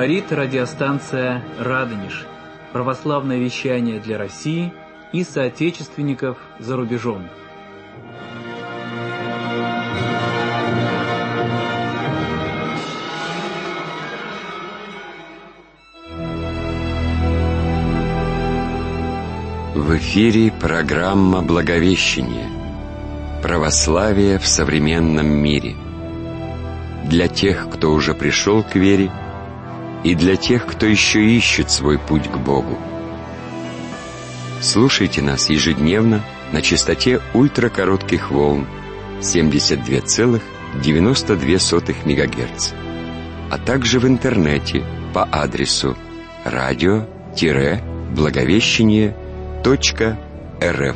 Говорит радиостанция «Радонеж». Православное вещание для России и соотечественников за рубежом. В эфире программа «Благовещение. Православие в современном мире». Для тех, кто уже пришел к вере, и для тех, кто еще ищет свой путь к Богу. Слушайте нас ежедневно на частоте ультракоротких волн 72,92 МГц, а также в интернете по адресу radio-благовещение.рф.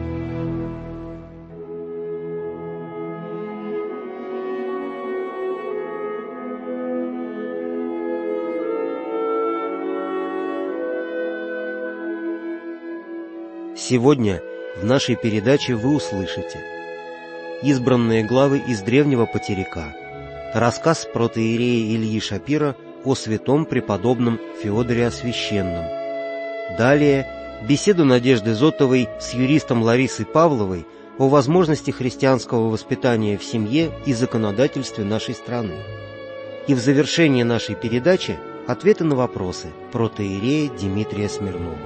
Сегодня в нашей передаче вы услышите избранные главы из древнего потеряка, рассказ протоиерея Ильи Шапира о святом преподобном Феодоре Освященном. Далее беседу Надежды Зотовой с юристом Ларисой Павловой о возможности христианского воспитания в семье и законодательстве нашей страны. И в завершении нашей передачи ответы на вопросы протоиерея Дмитрия Смирнова.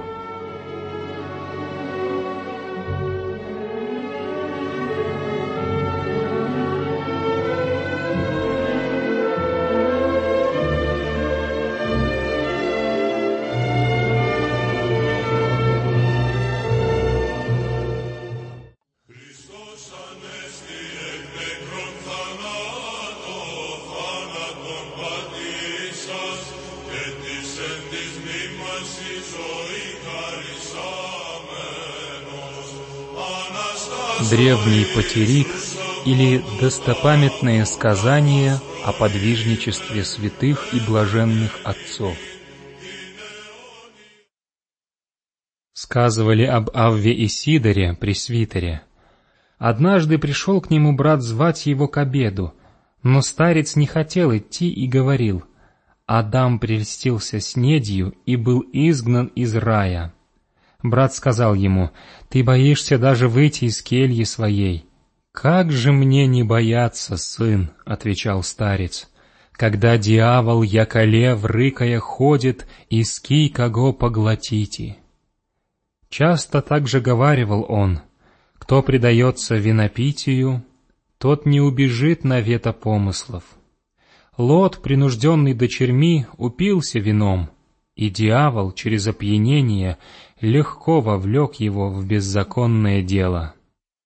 Древний потерик или достопамятные сказания о подвижничестве святых и блаженных отцов. Сказывали об Авве Исидоре, пресвитере. Однажды пришел к нему брат звать его к обеду, но старец не хотел идти и говорил: «Адам прельстился снедью и был изгнан из рая». Брат сказал ему: «Ты боишься даже выйти из кельи своей». «Как же мне не бояться, сын?» — отвечал старец. «Когда дьявол, яко лев, рыкая ходит, иски кого поглотите». Часто также говаривал он: «Кто предается винопитию, тот не убежит навета помыслов». Лот, принужденный дочерьми, упился вином, и дьявол через опьянение легко вовлек его в беззаконное дело.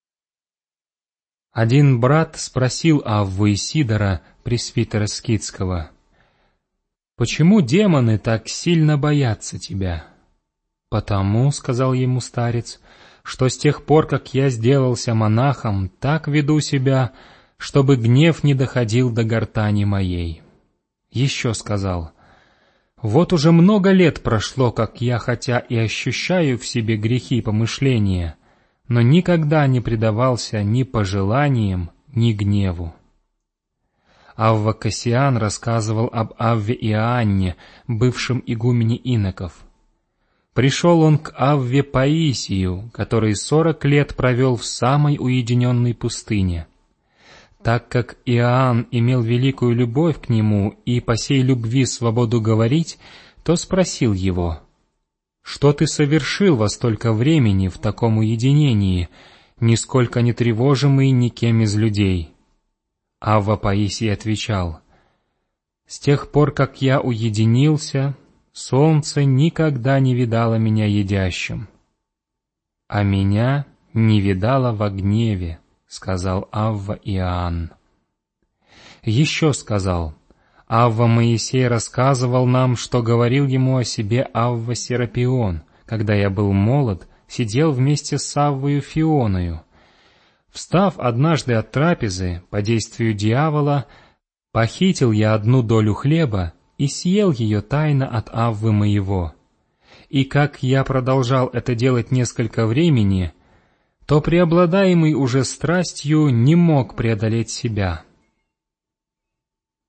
Один брат спросил Авву Исидора, пресвитера Скитского: «Почему демоны так сильно боятся тебя?» «Потому, — сказал ему старец, — что с тех пор, как я сделался монахом, так веду себя, чтобы гнев не доходил до гортани моей». Еще сказал: «Вот уже много лет прошло, как я, хотя и ощущаю в себе грехи помышления, но никогда не предавался ни пожеланиям, ни гневу». Авва Кассиан рассказывал об Авве Иоанне, бывшем игумене иноков. Пришел он к Авве Паисию, который 40 лет провел в самой уединенной пустыне. Так как Иоанн имел великую любовь к нему и по сей любви свободу говорить, то спросил его: «Что ты совершил во столько времени в таком уединении, нисколько не тревожимый никем из людей?» Авва Паисий отвечал: «С тех пор, как я уединился, солнце никогда не видало меня едящим». «А меня не видало во гневе», — сказал Авва Иоанн. Еще сказал: «Авва Моисей рассказывал нам, что говорил ему о себе Авва Серапион, когда я был молод, сидел вместе с Аввою Фионою. Встав однажды от трапезы, по действию дьявола, похитил я одну долю хлеба и съел ее тайно от Аввы моего. И как я продолжал это делать несколько времени, то преобладаемый уже страстью не мог преодолеть себя.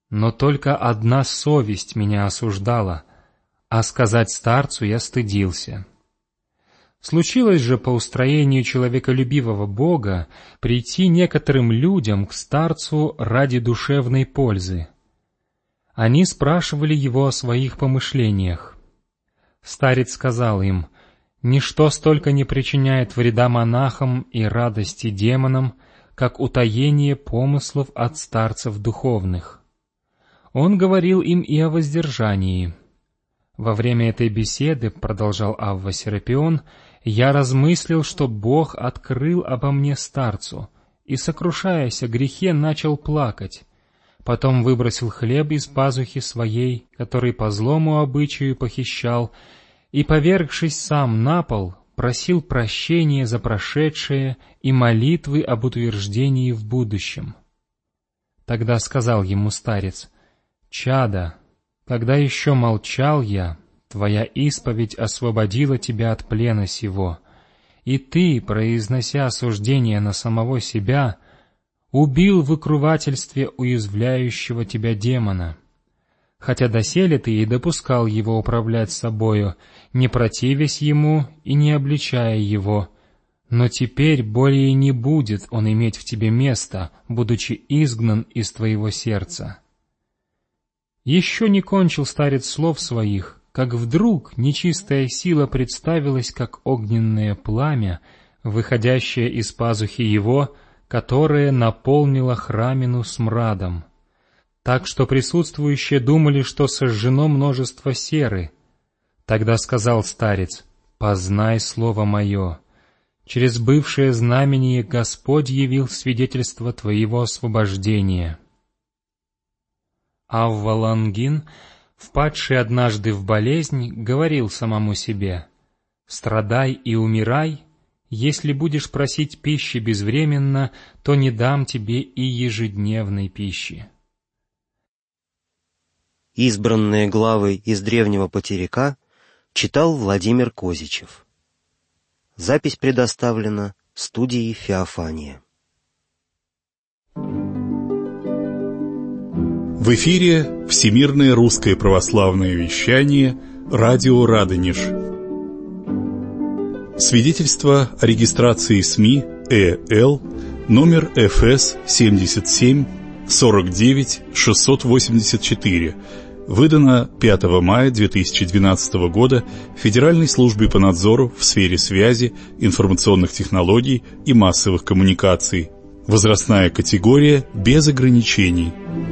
но только одна совесть меня осуждала, а сказать старцу я стыдился. Случилось же по устроению человеколюбивого Бога прийти некоторым людям к старцу ради душевной пользы. Они спрашивали его о своих помышлениях. Старец сказал им: «Ничто столько не причиняет вреда монахам и радости демонам, как утаение помыслов от старцев духовных». Он говорил им и о воздержании. Во время этой беседы, продолжал Авва Серапион, я размыслил, что Бог открыл обо мне старцу, и, сокрушаясь о грехе, начал плакать. Потом выбросил хлеб из пазухи своей, который по злому обычаю похищал, и, повергшись сам на пол, просил прощения за прошедшее и молитвы об утверждении в будущем. Тогда сказал ему старец: «Чадо, когда еще молчал я, твоя исповедь освободила тебя от плена сего, и ты, произнося осуждение на самого себя, убил в укрывательстве уязвляющего тебя демона. Хотя доселе ты и допускал его управлять собою, не противясь ему и не обличая его, но теперь более не будет он иметь в тебе места, будучи изгнан из твоего сердца». Еще не кончил старец слов своих, как вдруг нечистая сила представилась, как огненное пламя, выходящее из пазухи его, которое наполнило храмину смрадом, так что присутствующие думали, что сожжено множество серы. Тогда сказал старец: «Познай слово мое. Через бывшее знамение Господь явил свидетельство твоего освобождения». Авва Лангин, впадший однажды в болезнь, говорил самому себе: «Страдай и умирай, если будешь просить пищи безвременно, то не дам тебе и ежедневной пищи». Избранные главы из древнего потеряка читал Владимир Козичев. Запись предоставлена студией «Феофания». В эфире Всемирное русское православное вещание «Радио Радонеж». Свидетельство о регистрации СМИ ЭЛ номер ФС 77 49 684, выдано 5 мая 2012 года Федеральной службе по надзору в сфере связи, информационных технологий и массовых коммуникаций. Возрастная категория без ограничений.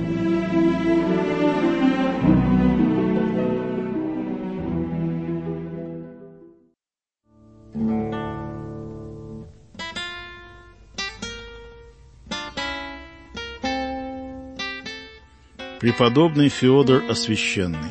Преподобный Феодор Освященный.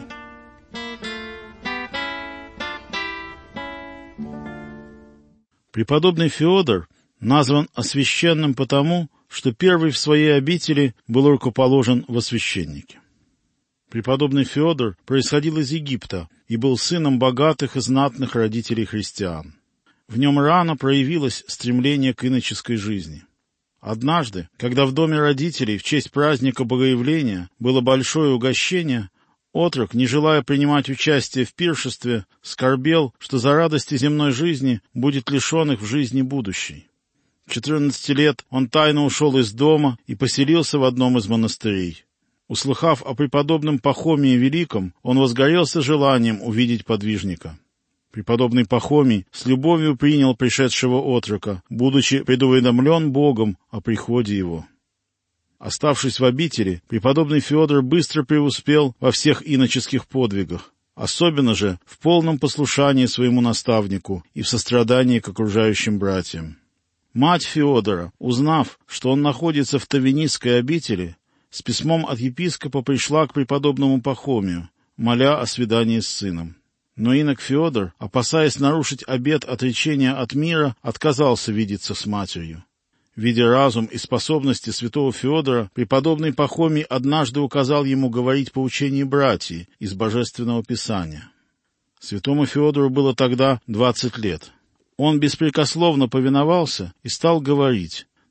Преподобный Феодор назван освященным потому, что первый в своей обители был рукоположен во священнике. Преподобный Феодор происходил из Египта и был сыном богатых и знатных родителей христиан. В нем рано проявилось стремление к иноческой жизни. Однажды, когда в доме родителей в честь праздника Богоявления было большое угощение, отрок, не желая принимать участие в пиршестве, скорбел, что за радости земной жизни будет лишен их в жизни будущей. В 14 лет он тайно ушел из дома и поселился в одном из монастырей. Услыхав о преподобном Пахомии Великом, он возгорелся желанием увидеть подвижника. Преподобный Пахомий с любовью принял пришедшего отрока, будучи предуведомлен Богом о приходе его. Оставшись в обители, преподобный Феодор быстро преуспел во всех иноческих подвигах, особенно же в полном послушании своему наставнику и в сострадании к окружающим братьям. Мать Феодора, узнав, что он находится в Тавинистской обители, с письмом от епископа пришла к преподобному Пахомию, моля о свидании с сыном. Но инок Феодор, опасаясь нарушить обет отречения от мира, отказался видеться с матерью. Видя разум и способности святого Феодора, преподобный Пахомий однажды указал ему говорить по учению братьев из Божественного Писания. Святому Феодору было тогда 20 лет. Он беспрекословно повиновался и стал говорить,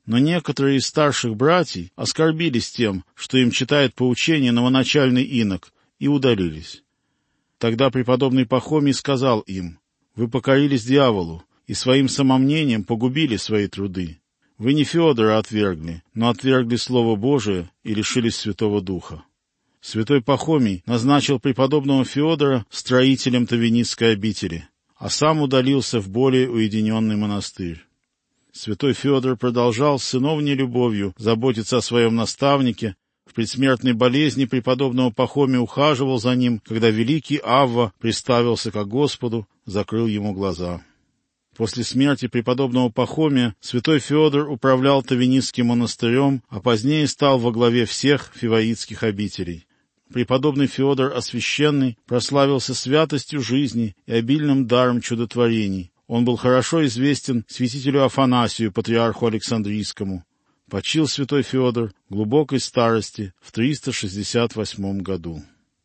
Но некоторые из старших братьев оскорбились тем, что им читает поучение новоначальный инок, и удалились. Тогда преподобный Пахомий сказал им: «Вы покорились дьяволу и своим самомнением погубили свои труды. Вы не Феодора отвергли, но отвергли Слово Божие и лишились Святого Духа». Святой Пахомий назначил преподобного Феодора строителем Тавинистской обители, а сам удалился в более уединенный монастырь. Святой Феодор продолжал с сыновней любовью заботиться о своем наставнике. В предсмертной болезни преподобного Пахомия ухаживал за ним, когда великий Авва представился ко Господу, закрыл ему глаза. После смерти преподобного Пахомия святой Феодор управлял Тавинистским монастырем, а позднее стал во главе всех фиваитских обителей. Преподобный Феодор Освященный прославился святостью жизни и обильным даром чудотворений. Он был хорошо известен святителю Афанасию, патриарху Александрийскому. Почил святой Феодор в глубокой старости в 368 году.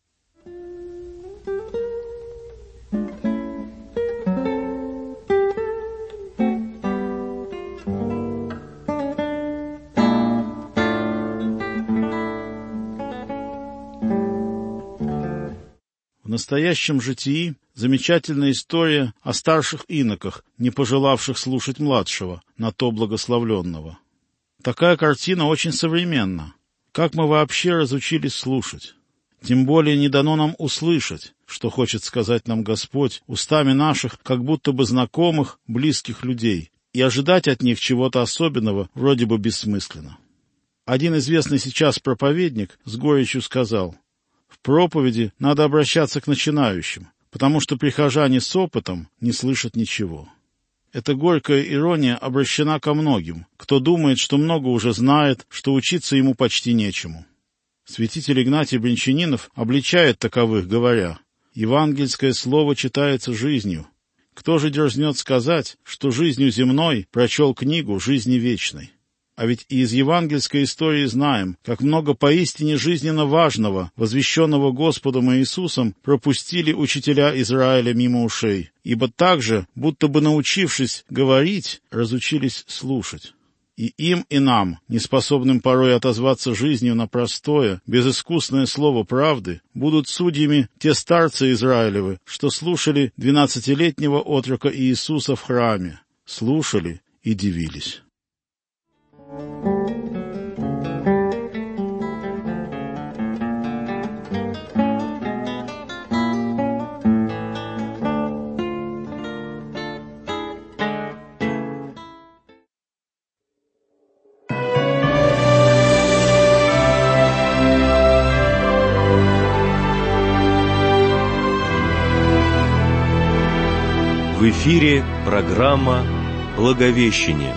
В настоящем житии замечательная история о старших иноках, не пожелавших слушать младшего, на то благословленного. Такая картина очень современна. Как мы вообще разучились слушать? Тем более не дано нам услышать, что хочет сказать нам Господь устами наших, как будто бы знакомых, близких людей, и ожидать от них чего-то особенного вроде бы бессмысленно. Один известный сейчас проповедник с горечью сказал: «В проповеди надо обращаться к начинающим, потому что прихожане с опытом не слышат ничего». Эта горькая ирония обращена ко многим, кто думает, что много уже знает, что учиться ему почти нечему. Святитель Игнатий Брянчанинов обличает таковых, говоря: «Евангельское слово читается жизнью. Кто же дерзнет сказать, что жизнью земной прочел книгу жизни вечной?» А ведь и из евангельской истории знаем, как много поистине жизненно важного, возвещенного Господом Иисусом, пропустили учителя Израиля мимо ушей, ибо также, будто бы научившись говорить, разучились слушать. И им, и нам, неспособным порой отозваться жизнью на простое, безыскусное слово правды, будут судьями те старцы Израилевы, что слушали 12-летнего отрока Иисуса в храме, слушали и дивились. В эфире программа «Благовещение».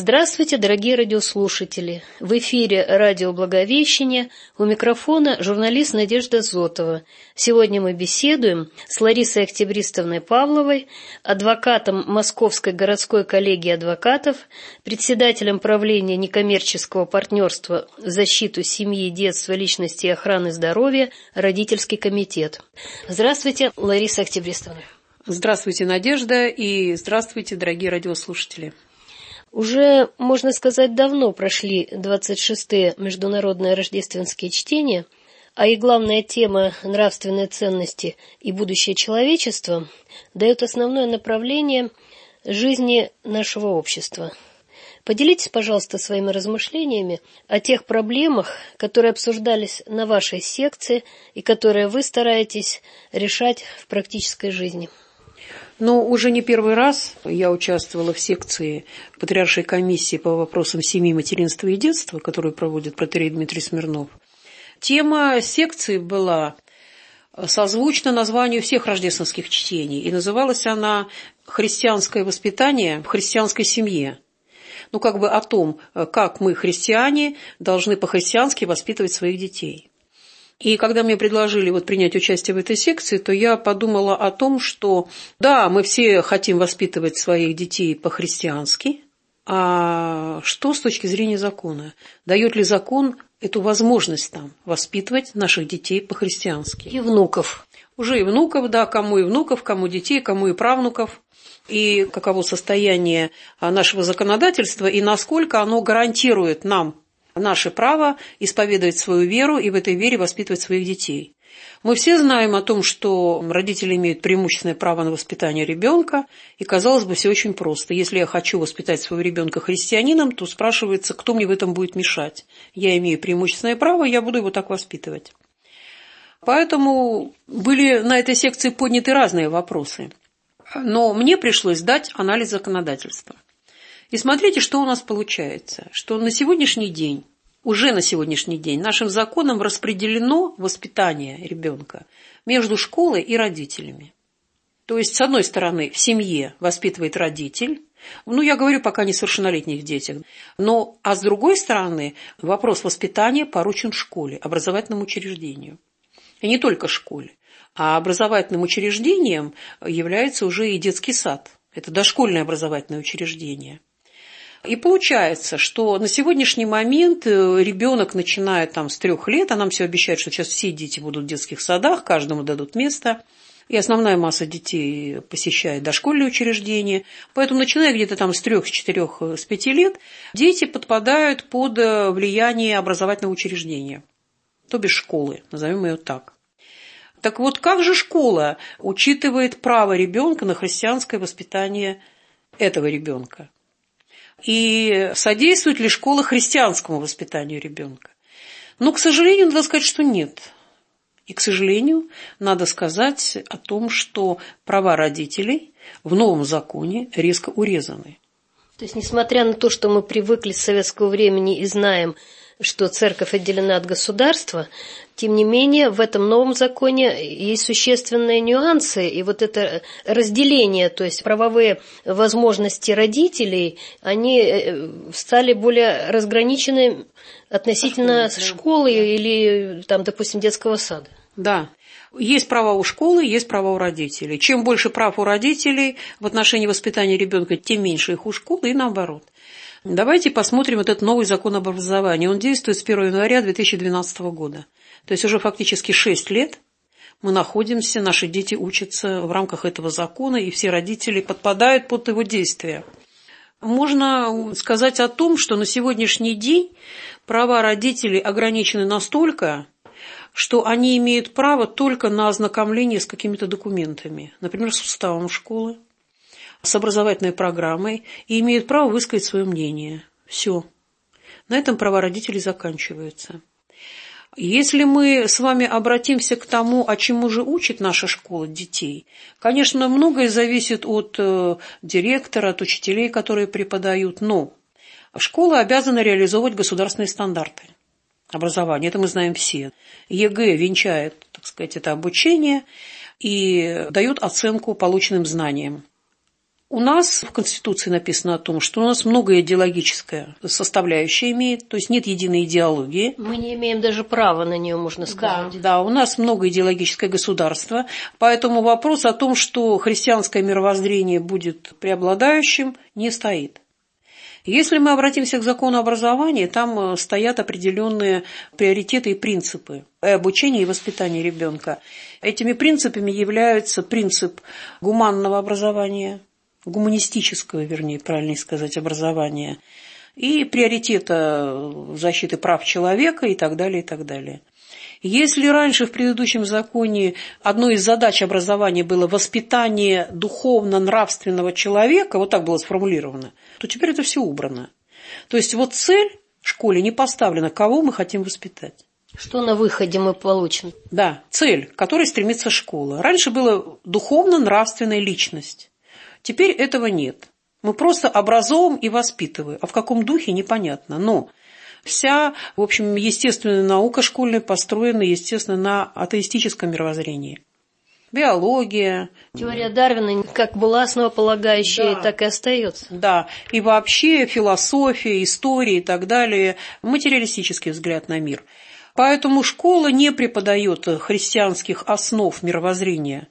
Здравствуйте, дорогие радиослушатели! В эфире радио «Благовещение», у микрофона журналист Надежда Зотова. Сегодня мы беседуем с Ларисой Октябристовной Павловой, адвокатом Московской городской коллегии адвокатов, председателем правления некоммерческого партнерства в защиту семьи, детства, личности и охраны здоровья «Родительский комитет». Здравствуйте, Лариса Октябристовна. Здравствуйте, Надежда, и здравствуйте, дорогие радиослушатели. Уже, можно сказать, давно прошли 26-е международные рождественские чтения, а и главная тема «Нравственные ценности и будущее человечества» дает основное направление жизни нашего общества. Поделитесь, пожалуйста, своими размышлениями о тех проблемах, которые обсуждались на вашей секции и которые вы стараетесь решать в практической жизни. Но уже не первый раз я участвовала в секции Патриаршей комиссии по вопросам семьи, материнства и детства, которую проводит протоиерей Дмитрий Смирнов. Тема секции была созвучна названию всех рождественских чтений, и называлась она «Христианское воспитание в христианской семье». О том, как мы, христиане, должны по-христиански воспитывать своих детей. И когда мне предложили принять участие в этой секции, то я подумала о том, что да, мы все хотим воспитывать своих детей по-христиански, а что с точки зрения закона? Дает ли закон эту возможность нам воспитывать наших детей по-христиански? И внуков. Уже и внуков, да, кому и внуков, кому детей, кому и правнуков. И каково состояние нашего законодательства, и насколько оно гарантирует нам наше право исповедовать свою веру и в этой вере воспитывать своих детей. Мы все знаем о том, что родители имеют преимущественное право на воспитание ребенка, и, казалось бы, все очень просто. Если я хочу воспитать своего ребенка христианином, то спрашивается, кто мне в этом будет мешать. Я имею преимущественное право, я буду его так воспитывать. Поэтому были на этой секции подняты разные вопросы. Но мне пришлось дать анализ законодательства. И смотрите, что у нас получается, что на сегодняшний день, уже на сегодняшний день нашим законом распределено воспитание ребенка между школой и родителями. То есть, с одной стороны, в семье воспитывает родитель, я говорю пока о несовершеннолетних детях, а с другой стороны, вопрос воспитания поручен школе, образовательному учреждению. И не только школе, а образовательным учреждением является уже и детский сад. Это дошкольное образовательное учреждение. И получается, что на сегодняшний момент ребенок начинает с 3 лет, а нам все обещают, что сейчас все дети будут в детских садах, каждому дадут место, и основная масса детей посещает дошкольные учреждения. Поэтому, начиная где-то с 3, с 4, с 5 лет, дети подпадают под влияние образовательного учреждения, то бишь школы, назовем ее так. Так вот, как же школа учитывает право ребенка на христианское воспитание этого ребенка? И содействует ли школа христианскому воспитанию ребенка? К сожалению, надо сказать, что нет. И, к сожалению, надо сказать о том, что права родителей в новом законе резко урезаны. То есть, несмотря на то, что мы привыкли с советского времени и знаем, что церковь отделена от государства, тем не менее в этом новом законе есть существенные нюансы, и это разделение, то есть правовые возможности родителей, они стали более разграничены относительно школы или, допустим, детского сада. Да. Есть права у школы, есть права у родителей. Чем больше прав у родителей в отношении воспитания ребенка, тем меньше их у школы, и наоборот. Давайте посмотрим этот новый закон об образовании. Он действует с 1 января 2012 года. То есть уже фактически 6 лет мы находимся, наши дети учатся в рамках этого закона, и все родители подпадают под его действие. Можно сказать о том, что на сегодняшний день права родителей ограничены настолько, что они имеют право только на ознакомление с какими-то документами, например, с уставом школы, с образовательной программой, и имеют право высказать свое мнение. Все. На этом права родителей заканчиваются. Если мы с вами обратимся к тому, а чему же учит наша школа детей, конечно, многое зависит от директора, от учителей, которые преподают, но школа обязана реализовывать государственные стандарты образования. Это мы знаем все. ЕГЭ венчает, это обучение и дает оценку полученным знаниям. У нас в Конституции написано о том, что у нас многое идеологическая составляющая имеет, то есть нет единой идеологии. Мы не имеем даже права на нее, можно сказать. Да, у нас много идеологическое государство, поэтому вопрос о том, что христианское мировоззрение будет преобладающим, не стоит. Если мы обратимся к закону образования, там стоят определенные приоритеты и принципы обучения и воспитания ребенка. Этими принципами являются принцип гуманного образования, гуманистического, вернее, правильнее сказать, образования, и приоритета защиты прав человека и так далее, и так далее. Если раньше в предыдущем законе одной из задач образования было воспитание духовно-нравственного человека, вот так было сформулировано, то теперь это все убрано. То есть вот цель в школе не поставлена, кого мы хотим воспитать. Что на выходе мы получим? Да, цель, к которой стремится школа. Раньше была духовно-нравственная личность. Теперь этого нет. Мы просто образовываем и воспитываем. А в каком духе, непонятно. Но вся, в общем, естественная наука школьная построена, естественно, на атеистическом мировоззрении. Биология. Теория Дарвина как была основополагающей, да, так и остается. Да, и вообще философия, история и так далее, материалистический взгляд на мир. Поэтому школа не преподает христианских основ мировоззрения.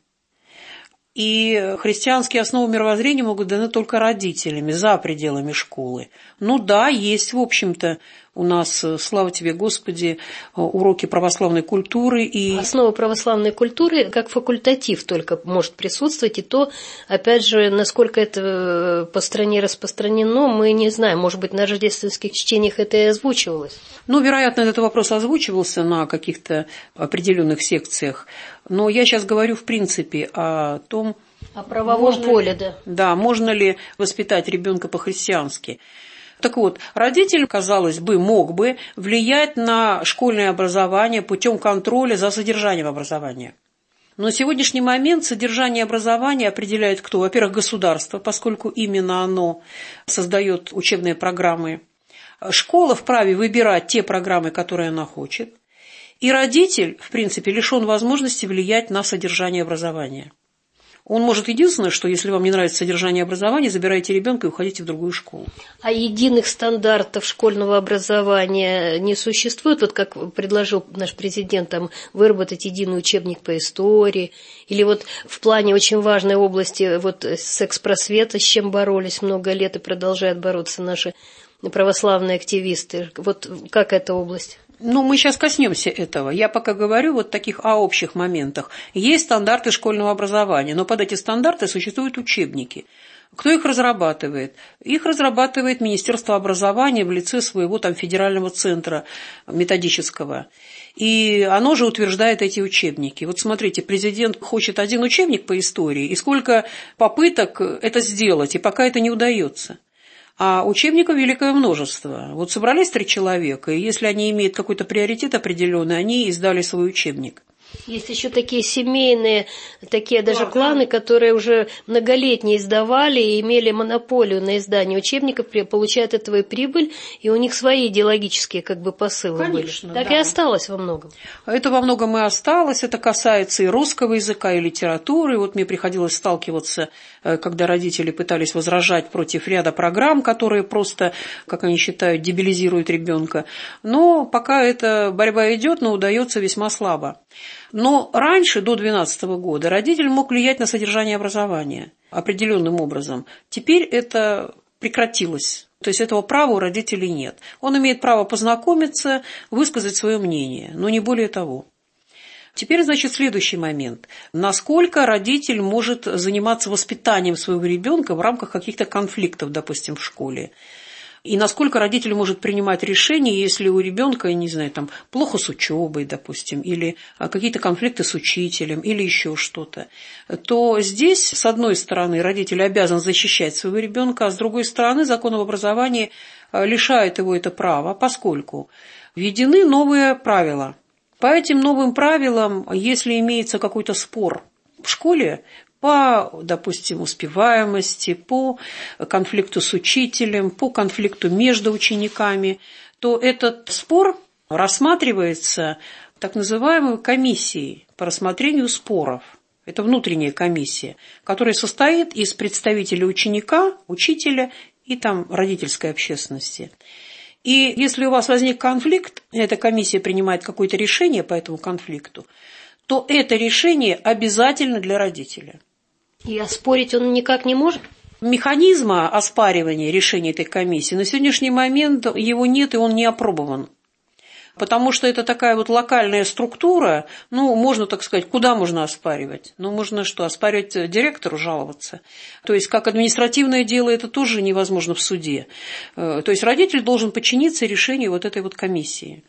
И христианские основы мировоззрения могут даны только родителями, за пределами школы. Ну да, есть, в общем-то, у нас, слава тебе, Господи, уроки православной культуры. И основа православной культуры как факультатив только может присутствовать. И то, опять же, насколько это по стране распространено, мы не знаем. Может быть, на рождественских чтениях это и озвучивалось. Ну, вероятно, этот вопрос озвучивался на каких-то определенных секциях. Но я сейчас говорю, в принципе, о том, о правовом поле, да. Да, можно ли воспитать ребенка по-христиански. Так вот, родитель, казалось бы, мог бы влиять на школьное образование путем контроля за содержанием образования. Но на сегодняшний момент содержание образования определяет кто? Во-первых, государство, поскольку именно оно создает учебные программы. Школа вправе выбирать те программы, которые она хочет. И родитель, в принципе, лишен возможности влиять на содержание образования. Он может единственное, что если вам не нравится содержание образования, забирайте ребенка и уходите в другую школу. А единых стандартов школьного образования не существует? Вот как предложил наш президент, там, выработать единый учебник по истории. Или вот в плане очень важной области вот секс-просвета, с чем боролись много лет и продолжают бороться наши православные активисты. Вот как эта область? Ну, мы сейчас коснемся этого. Я пока говорю вот таких о общих моментах. Есть стандарты школьного образования, но под эти стандарты существуют учебники. Кто их разрабатывает? Их разрабатывает Министерство образования в лице своего там федерального центра методического. И оно же утверждает эти учебники. Вот смотрите, президент хочет один учебник по истории, и сколько попыток это сделать, и пока это не удается. А учебников великое множество. Вот собрались 3 человека, и если они имеют какой-то приоритет определенный, они издали свой учебник. Есть еще такие семейные, такие даже кланы, которые уже многолетние издавали и имели монополию на издание учебников, получают от этого и прибыль, и у них свои идеологические как бы посылы. Конечно, были. Так да. и осталось во многом. Это во многом и осталось. Это касается и русского языка, и литературы. Вот мне приходилось сталкиваться, когда родители пытались возражать против ряда программ, которые просто, как они считают, дебилизируют ребенка. Но пока эта борьба идет, но удается весьма слабо. Но раньше, до 2012 года, родитель мог влиять на содержание образования определенным образом. Теперь это прекратилось. То есть этого права у родителей нет. Он имеет право познакомиться, высказать свое мнение, но не более того. Теперь, значит, следующий момент. Насколько родитель может заниматься воспитанием своего ребенка в рамках каких-то конфликтов, допустим, в школе? И насколько родитель может принимать решения, если у ребенка, не знаю, там, плохо с учебой, допустим, или какие-то конфликты с учителем, или еще что-то, то здесь, с одной стороны, родитель обязан защищать своего ребенка, а с другой стороны, закон об образовании лишает его это права, поскольку введены новые правила. По этим новым правилам, если имеется какой-то спор в школе, по, допустим, успеваемости, по конфликту с учителем, по конфликту между учениками, то этот спор рассматривается так называемой комиссией по рассмотрению споров. Это внутренняя комиссия, которая состоит из представителей ученика, учителя и там родительской общественности. И если у вас возник конфликт, эта комиссия принимает какое-то решение по этому конфликту, то это решение обязательно для родителя. И оспорить он никак не может? Механизма оспаривания решения этой комиссии на сегодняшний момент его нет, и он не опробован. Потому что это такая вот локальная структура, можно, так сказать, куда можно оспаривать? Можно что, оспаривать директору, жаловаться? То есть, как административное дело, это тоже невозможно в суде. То есть, родитель должен подчиниться решению вот этой вот комиссии.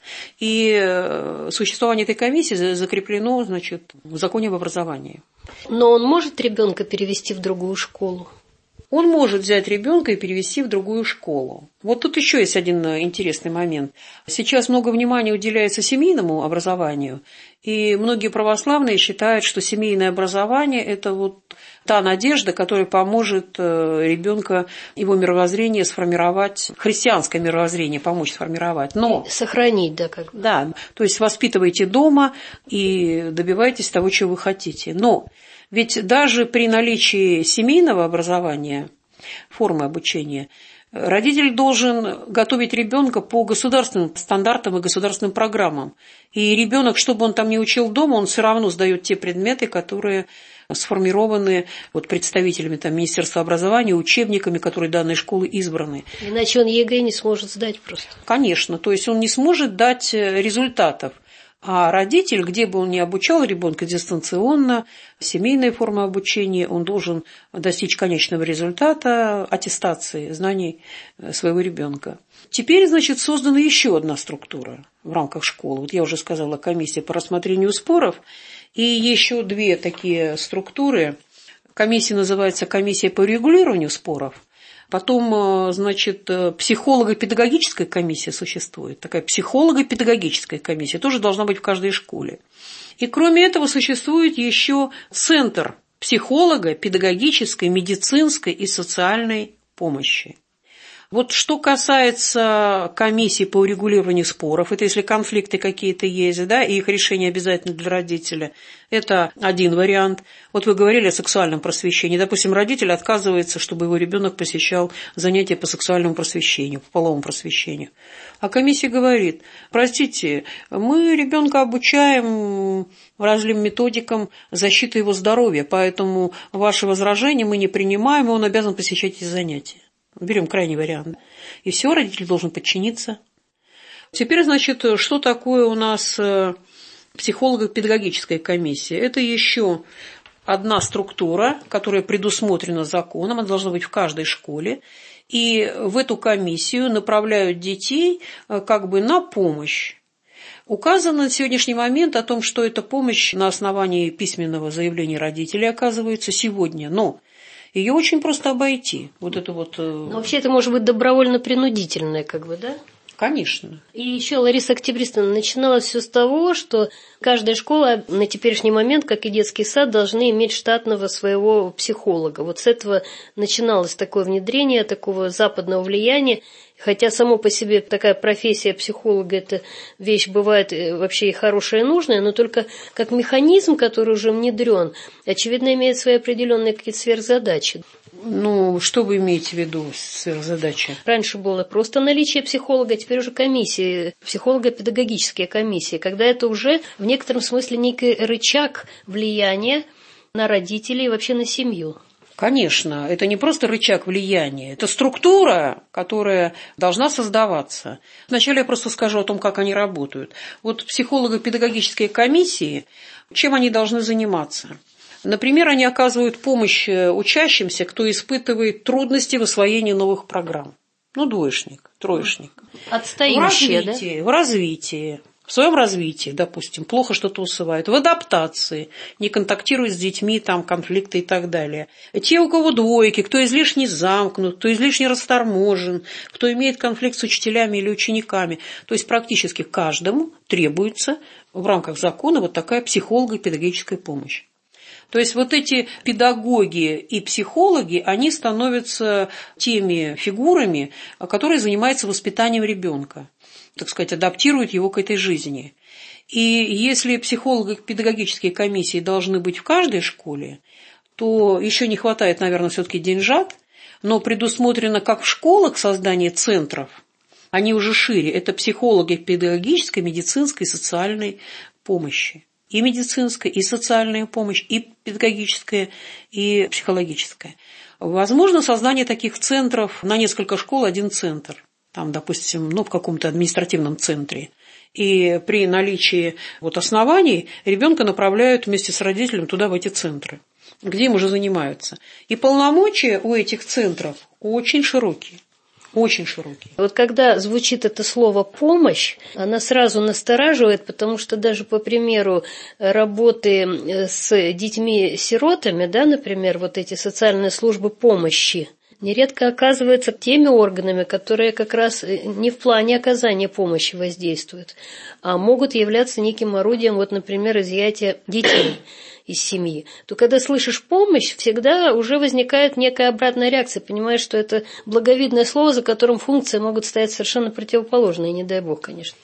И существование этой комиссии закреплено, в законе об образовании. Но он может ребенка перевести в другую школу? Он может взять ребенка и перевести в другую школу. Вот тут еще есть один интересный момент. Сейчас много внимания уделяется семейному образованию, и многие православные считают, что семейное образование – это вот та надежда, которая поможет ребенка, его мировоззрение сформировать, христианское мировоззрение помочь сформировать. Но сохранить, да, как бы. Да, то есть воспитывайте дома и добивайтесь того, чего вы хотите. Но ведь даже при наличии семейного образования, формы обучения, родитель должен готовить ребенка по государственным стандартам и государственным программам. И ребенок, что бы он там ни учил дома, он все равно сдает те предметы, которые сформированы представителями Министерства образования, учебниками, которые данной школы избраны. Иначе он ЕГЭ не сможет сдать просто. Конечно, то есть он не сможет дать результатов. А родитель, где бы он ни обучал ребенка дистанционно, семейная форма обучения, он должен достичь конечного результата аттестации знаний своего ребенка. Теперь, создана еще одна структура в рамках школы. Вот я уже сказала, комиссия по рассмотрению споров. И еще две такие структуры. Комиссия называется комиссия по регулированию споров. Потом, психолого-педагогическая комиссия существует. Такая психолого-педагогическая комиссия тоже должна быть в каждой школе. И кроме этого существует еще центр психолого-педагогической, медицинской и социальной помощи. Вот что касается комиссии по урегулированию споров, это если конфликты какие-то есть, и их решение обязательно для родителя, это один вариант. Вот вы говорили о сексуальном просвещении. Допустим, родитель отказывается, чтобы его ребенок посещал занятия по сексуальному просвещению, по половому просвещению. А комиссия говорит: простите, мы ребенка обучаем разным методикам защиты его здоровья, поэтому ваши возражения мы не принимаем, и он обязан посещать эти занятия. Берем крайний вариант. И все, родитель должен подчиниться. Теперь, что такое у нас психолого-педагогическая комиссия? Это еще одна структура, которая предусмотрена законом, она должна быть в каждой школе. И в эту комиссию направляют детей на помощь. Указано на сегодняшний момент о том, что эта помощь на основании письменного заявления родителей оказывается сегодня. Но ее очень просто обойти. Но вообще это может быть добровольно-принудительное, да? Конечно. И еще, Лариса Октябристовна, начиналось все с того, что каждая школа на теперешний момент, как и детский сад, должны иметь штатного своего психолога. Вот с этого начиналось такое внедрение, такого западного влияния. Хотя само по себе такая профессия психолога – это вещь бывает вообще и хорошая, и нужная, но только как механизм, который уже внедрен, очевидно, имеет свои определенные какие-то сверхзадачи. Что вы имеете в виду сверхзадачи? Раньше было просто наличие психолога, а теперь уже комиссии, психолого-педагогические комиссии, когда это уже в некотором смысле некий рычаг влияния на родителей и вообще на семью. Конечно, это не просто рычаг влияния, это структура, которая должна создаваться. Вначале я просто скажу о том, как они работают. Вот психолого-педагогические комиссии, чем они должны заниматься? Например, они оказывают помощь учащимся, кто испытывает трудности в освоении новых программ. Двоечник, троечник. Отстающие, в развитии. В своем развитии, допустим, плохо что-то усваивают, в адаптации, не контактируют с детьми, конфликты и так далее. Те, у кого двойки, кто излишне замкнут, кто излишне расторможен, кто имеет конфликт с учителями или учениками. То есть практически каждому требуется в рамках закона такая психолого-педагогическая помощь. То есть эти педагоги и психологи, они становятся теми фигурами, которые занимаются воспитанием ребенка. так сказать, адаптирует его к этой жизни. И если психолого-педагогические комиссии должны быть в каждой школе, то еще не хватает, наверное, все-таки деньжат, но предусмотрено как в школах создание центров, они уже шире, это психологи педагогической, медицинской, социальной помощи. И медицинская, и социальная помощь, и педагогическая, и психологическая. Возможно создание таких центров на несколько школ, один центр. Там, допустим, в каком-то административном центре. И при наличии оснований ребенка направляют вместе с родителем туда, в эти центры, где им уже занимаются. И полномочия у этих центров очень широкие. Очень широкий. Вот когда звучит это слово «помощь», она сразу настораживает, потому что даже по примеру работы с детьми-сиротами, да, например, вот эти социальные службы помощи, нередко оказываются теми органами, которые как раз не в плане оказания помощи воздействуют, а могут являться неким орудием, например, изъятия детей из семьи, то когда слышишь «помощь», всегда уже возникает некая обратная реакция, понимаешь, что это благовидное слово, за которым функции могут стоять совершенно противоположные, не дай бог, конечно.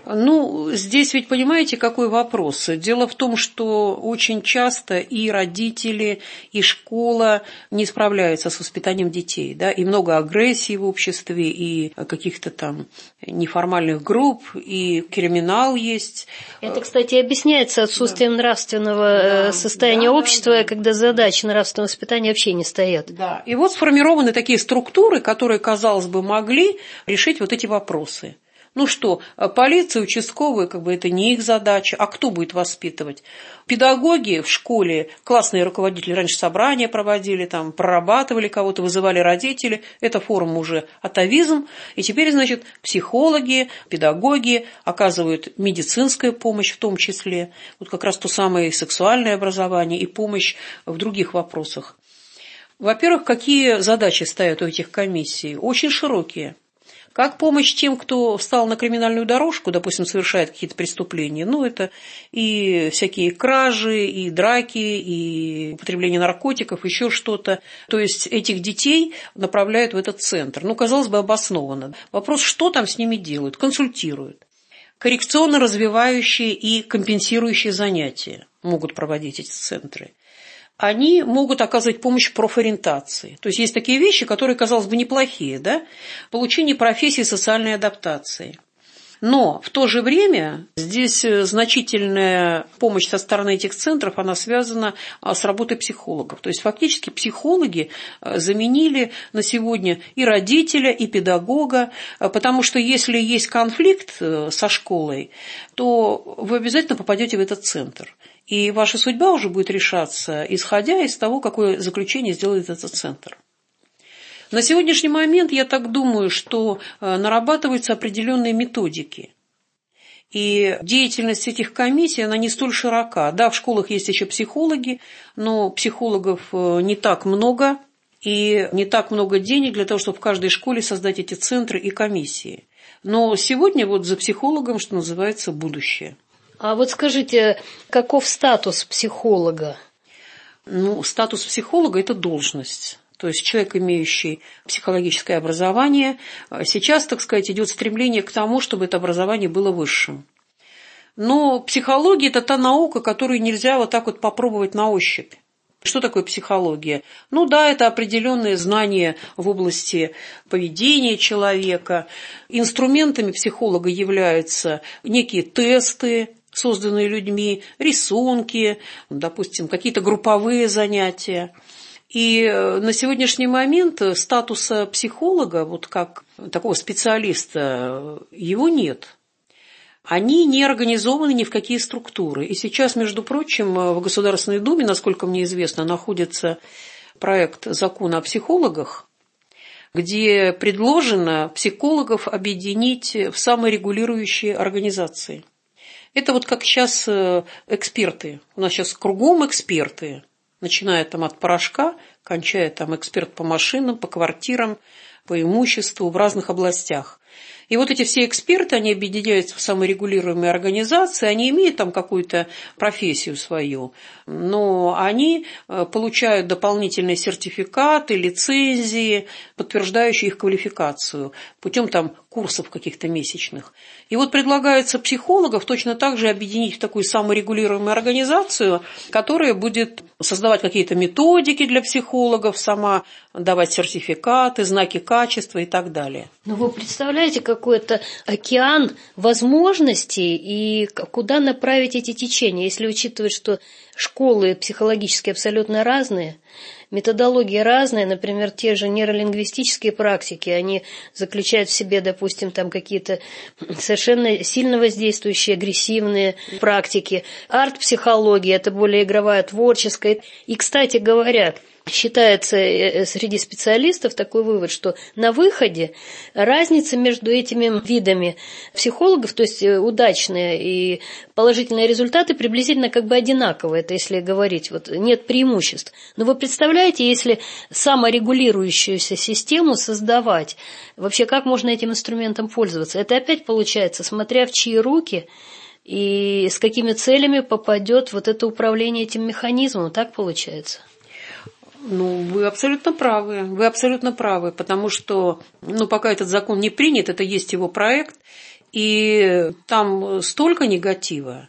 Здесь ведь понимаете, какой вопрос? Дело в том, что очень часто и родители, и школа не справляются с воспитанием детей, да, и много агрессии в обществе, и каких-то там неформальных групп, и криминал есть. Это, кстати, объясняется отсутствием нравственного состояния общества, когда задачи нравственного воспитания вообще не стоят. Да. И сформированы такие структуры, которые, казалось бы, могли решить эти вопросы. Полиция, участковые, это не их задача, а кто будет воспитывать? Педагоги в школе, классные руководители раньше собрания проводили, прорабатывали кого-то, вызывали родителей, это форма уже атавизм, и теперь, психологи, педагоги оказывают медицинскую помощь в том числе, как раз то самое сексуальное образование и помощь в других вопросах. Во-первых, какие задачи стоят у этих комиссий? Очень широкие. Как помощь тем, кто встал на криминальную дорожку, допустим, совершает какие-то преступления, это и всякие кражи, и драки, и употребление наркотиков, еще что-то. То есть этих детей направляют в этот центр. Казалось бы, обоснованно. Вопрос, что там с ними делают? Консультируют. Коррекционно-развивающие и компенсирующие занятия могут проводить эти центры. Они могут оказывать помощь в профориентации. То есть есть такие вещи, которые, казалось бы, неплохие, да? Получение профессии социальной адаптации. Но в то же время здесь значительная помощь со стороны этих центров, она связана с работой психологов. То есть фактически психологи заменили на сегодня и родителя, и педагога, потому что если есть конфликт со школой, то вы обязательно попадете в этот центр. И ваша судьба уже будет решаться, исходя из того, какое заключение сделает этот центр. На сегодняшний момент, я так думаю, что нарабатываются определенные методики. И деятельность этих комиссий, она не столь широка. Да, в школах есть еще психологи, но психологов не так много, и не так много денег для того, чтобы в каждой школе создать эти центры и комиссии. Но сегодня за психологом, что называется, будущее. А скажите, каков статус психолога? Статус психолога – это должность. То есть человек, имеющий психологическое образование, сейчас, так сказать, идет стремление к тому, чтобы это образование было высшим. Но психология – это та наука, которую нельзя попробовать на ощупь. Что такое психология? Это определенные знания в области поведения человека. Инструментами психолога являются некие тесты, созданные людьми, рисунки, допустим, какие-то групповые занятия. И на сегодняшний момент статуса психолога, как такого специалиста, его нет. Они не организованы ни в какие структуры. И сейчас, между прочим, в Государственной Думе, насколько мне известно, находится проект закона о психологах, где предложено психологов объединить в саморегулирующие организации. Это как сейчас эксперты. У нас сейчас кругом эксперты. Начиная от порошка, кончая эксперт по машинам, по квартирам, по имуществу в разных областях. И вот эти все эксперты, они объединяются в саморегулируемые организации, они имеют там какую-то профессию свою, но они получают дополнительные сертификаты, лицензии, подтверждающие их квалификацию путем там курсов каких-то месячных. И вот предлагается психологов точно так же объединить в такую саморегулируемую организацию, которая будет создавать какие-то методики для психологов, сама давать сертификаты, знаки качества и так далее. Но вы представляете, какой-то океан возможностей и куда направить эти течения, если учитывать, что школы психологические абсолютно разные, методология разная, например, те же нейролингвистические практики, они заключают в себе, допустим, там какие-то совершенно сильно воздействующие, агрессивные практики. Арт-психология – это более игровая, творческая. И, кстати говоря, считается среди специалистов такой вывод, что на выходе разница между этими видами психологов, то есть удачные и положительные результаты, приблизительно как бы одинаковые, это если говорить, вот нет преимуществ. Но вы представляете, если саморегулирующуюся систему создавать, вообще как можно этим инструментом пользоваться? Это опять получается, смотря в чьи руки и с какими целями попадет вот это управление этим механизмом, так получается? Ну, вы абсолютно правы, потому что, пока этот закон не принят, это есть его проект, и там столько негатива.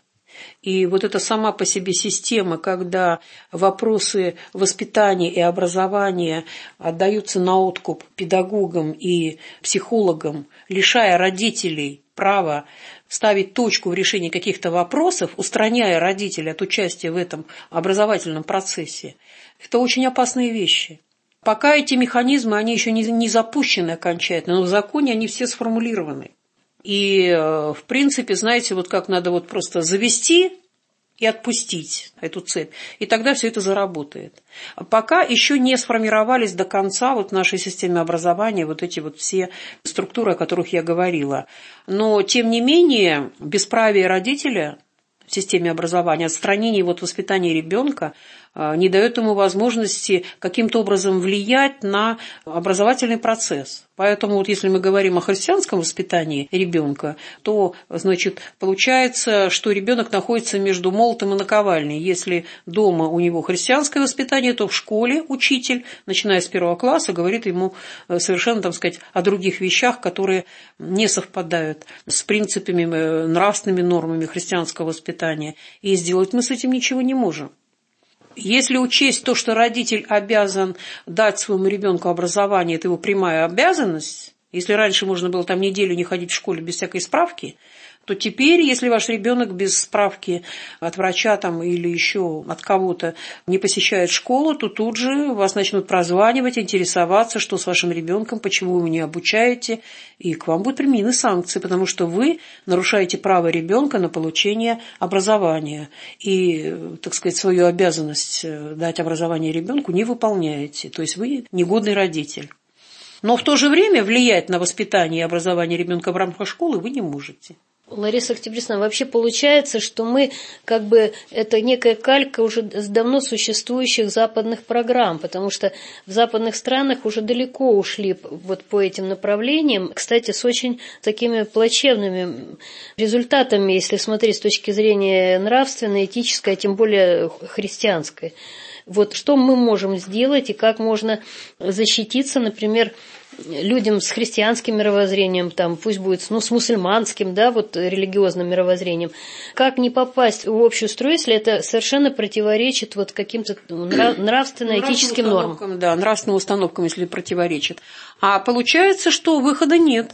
И вот эта сама по себе система, когда вопросы воспитания и образования отдаются на откуп педагогам и психологам, лишая родителей права ставить точку в решении каких-то вопросов, устраняя родителей от участия в этом образовательном процессе, это очень опасные вещи. Пока эти механизмы, они еще не запущены окончательно, но в законе они все сформулированы. И, в принципе, знаете, вот как надо вот просто завести и отпустить эту цепь, и тогда все это заработает. Пока еще не сформировались до конца вот в нашей системе образования вот эти вот все структуры, о которых я говорила. Но, тем не менее, бесправие родителя в системе образования, отстранение от воспитания ребенка не дает ему возможности каким-то образом влиять на образовательный процесс. Поэтому вот если мы говорим о христианском воспитании ребенка, то, значит, получается, что ребенок находится между молотом и наковальней. Если дома у него христианское воспитание, то в школе учитель, начиная с 1 класса, говорит ему совершенно, так сказать, о других вещах, которые не совпадают с принципами, нравственными нормами христианского воспитания. И сделать мы с этим ничего не можем. Если учесть то, что родитель обязан дать своему ребенку образование, это его прямая обязанность, если раньше можно было там неделю не ходить в школе без всякой справки, то теперь, если ваш ребенок без справки от врача там, или еще от кого-то не посещает школу, то тут же вас начнут прозванивать, интересоваться, что с вашим ребенком, почему вы его не обучаете, и к вам будут применены санкции, потому что вы нарушаете право ребенка на получение образования и, так сказать, свою обязанность дать образование ребенку не выполняете, то есть вы негодный родитель. Но в то же время влиять на воспитание и образование ребенка в рамках школы вы не можете. Лариса Октябрисовна, вообще получается, что мы как бы это некая калька уже с давно существующих западных программ, потому что в западных странах уже далеко ушли вот по этим направлениям, кстати, с очень такими плачевными результатами, если смотреть с точки зрения нравственной, этической, а тем более христианской. Вот что мы можем сделать и как можно защититься, например, людям с христианским мировоззрением, там, пусть будет с мусульманским, да, вот религиозным мировоззрением, как не попасть в общий строй, если это совершенно противоречит вот каким-то нравственно-этическим нормам. Да, нравственным установкам, если противоречит. А получается, что выхода нет.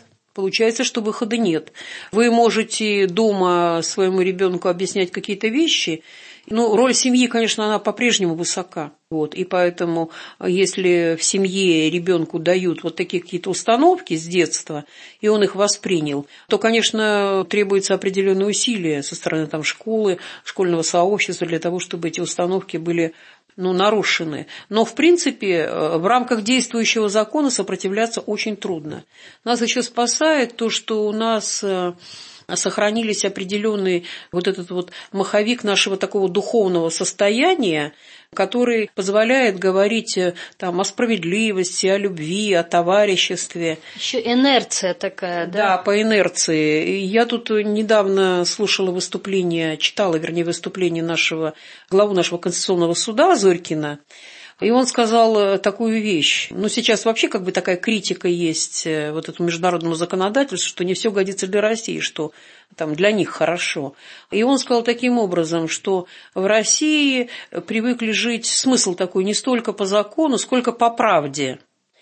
Вы можете дома своему ребенку объяснять какие-то вещи. Роль семьи, конечно, она по-прежнему высока. И поэтому, если в семье ребенку дают вот такие какие-то установки с детства, и он их воспринял, то, конечно, требуется определенные усилия со стороны школы, школьного сообщества для того, чтобы эти установки были нарушены. Но, в принципе, в рамках действующего закона сопротивляться очень трудно. Нас еще спасает то, что у нас сохранились определенный вот этот вот маховик нашего такого духовного состояния, который позволяет говорить там о справедливости, о любви, о товариществе. Еще инерция такая, да? Да, по инерции. Я тут недавно слушала читала выступление главу нашего Конституционного суда Зорькина. И он сказал такую вещь. Сейчас вообще такая критика есть вот этому международному законодательству, что не все годится для России, что там для них хорошо. И он сказал таким образом, что в России привыкли жить, смысл такой, не столько по закону, сколько по правде.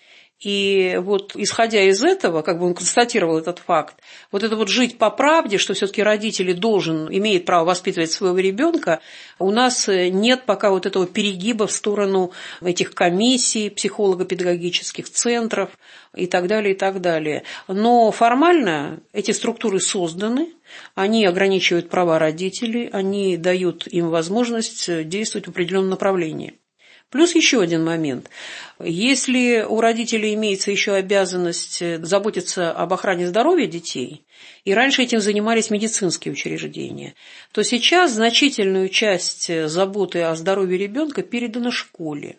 И вот исходя из этого, он констатировал этот факт, вот это вот жить по правде, что все-таки родители имеет право воспитывать своего ребенка, у нас нет пока вот этого перегиба в сторону этих комиссий, психолого-педагогических центров и так далее, и так далее. Но формально эти структуры созданы, они ограничивают права родителей, они дают им возможность действовать в определенном направлении. Плюс еще один момент. Если у родителей имеется еще обязанность заботиться об охране здоровья детей, и раньше этим занимались медицинские учреждения, то сейчас значительную часть заботы о здоровье ребенка передана школе.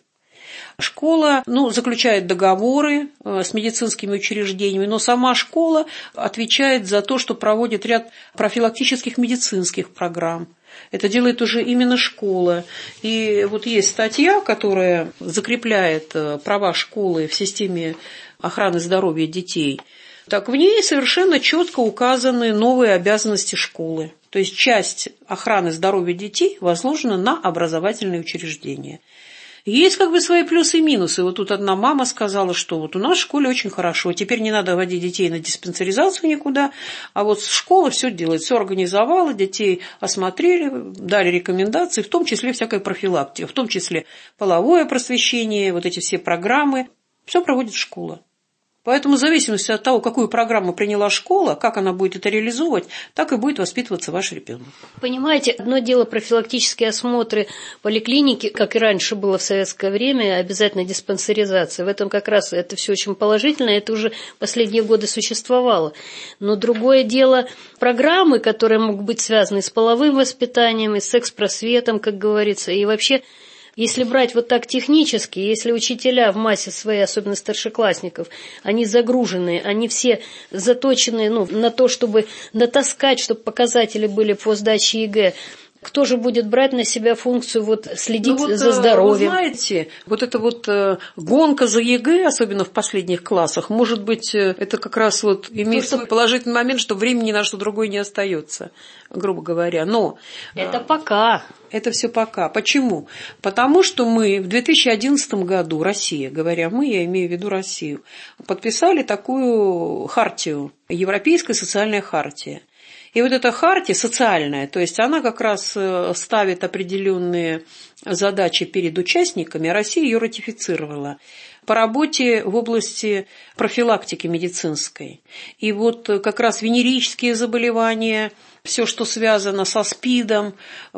Школа заключает договоры с медицинскими учреждениями, но сама школа отвечает за то, что проводит ряд профилактических медицинских программ. Это делает уже именно школа. И вот есть статья, которая закрепляет права школы в системе охраны здоровья детей. Так в ней совершенно четко указаны новые обязанности школы. То есть часть охраны здоровья детей возложена на образовательные учреждения. Есть свои плюсы и минусы. Вот тут одна мама сказала, что вот у нас в школе очень хорошо, теперь не надо водить детей на диспансеризацию никуда, а вот школа все делает, все организовала, детей осмотрели, дали рекомендации, в том числе всякая профилактика, в том числе половое просвещение, вот эти все программы, все проводит школа. Поэтому в зависимости от того, какую программу приняла школа, как она будет это реализовывать, так и будет воспитываться ваш ребенок. Понимаете, одно дело профилактические осмотры поликлиники, как и раньше было в советское время, обязательно диспансеризация. В этом как раз это все очень положительно, это уже последние годы существовало. Но другое дело программы, которые могут быть связаны с половым воспитанием, и с секс-просветом, как говорится, и вообще. Если брать вот так технически, если учителя в массе своей, особенно старшеклассников, они загружены, они все заточены на то, чтобы натаскать, чтобы показатели были по сдаче ЕГЭ, кто же будет брать на себя функцию следить за здоровьем? Вы знаете, вот эта гонка за ЕГЭ, особенно в последних классах, может быть, это как раз имеет свой положительный момент, что времени на что другое не остается, грубо говоря. Но это пока. Это все пока. Почему? Потому что мы в 2011 году, Россия, говоря мы, я имею в виду Россию, подписали такую хартию, Европейская социальная хартия. И вот эта хартия социальная, то есть она как раз ставит определенные задачи перед участниками, а Россия ее ратифицировала по работе в области профилактики медицинской. И как раз венерические заболевания, все, что связано со СПИДом,